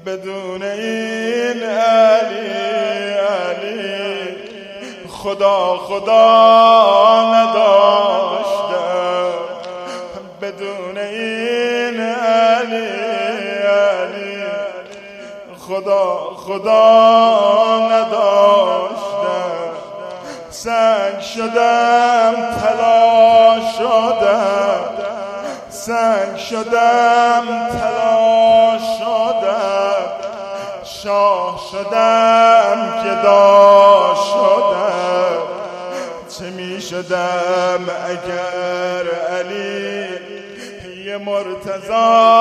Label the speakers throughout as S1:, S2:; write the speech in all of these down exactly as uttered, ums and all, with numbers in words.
S1: بدون این علی علی خدا خدا نداشتم، بدون این علی علی خدا خدا نداشتم. سنگ شدم طلا شدم، سنگ شدم طلا شدم، شاه شدم گدا شدم. چه می شدم اگر علی یه مرتضی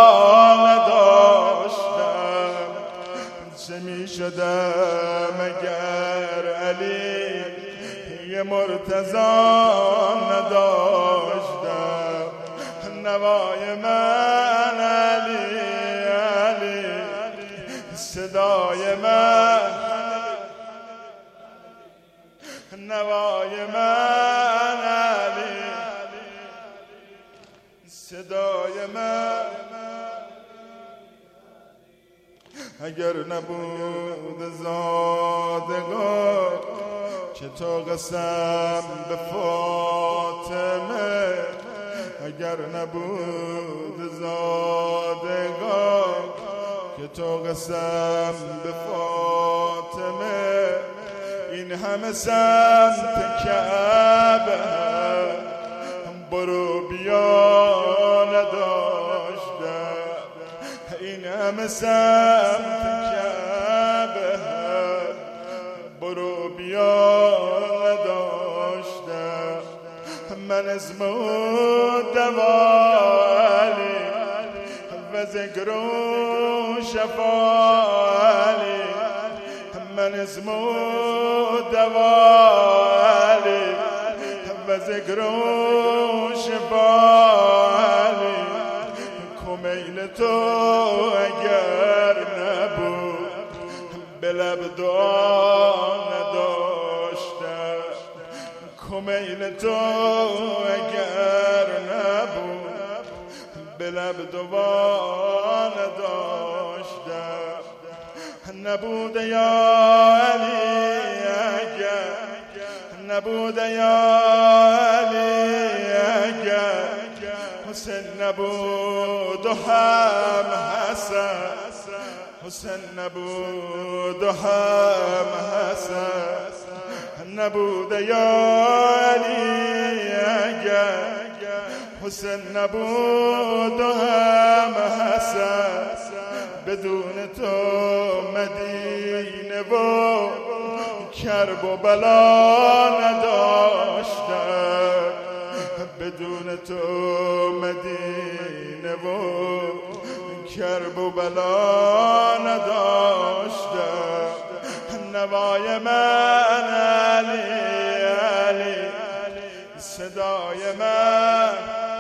S1: نداشتم، چه می شدم اگر علی یه مرتضی نداشتم. نوای من علی علی صدای من، نوای من علی صدای من. اگر نبود زادگاه که تو قسم به فاطمه، اگر نبود زادگاه که تو قسم به فاطمه، این همه سمت کعبه برو بیا نداشتم، این همه سمت کعبه برو بیا نداشتم. من اسم دوالی و ذکر شفالی، من اسم دوالی و ذکر شفالی. کمیل تو اگر نبود به لب دعا نداشتم، کمیل تو اگر نبود به لب دعا نداشتم. نبود یا علی اگر، نبود یا علی اگر حسین نبود و هم حسن، حسین نبود و هم حسن. نبود یا علی اگر حسین نبود و هم حسن. بدون تو مدینه و کرب و بلا نداشتم، بدون تو مدینه و کرب و بلا نداشتم. نوای من علی علی صدای من،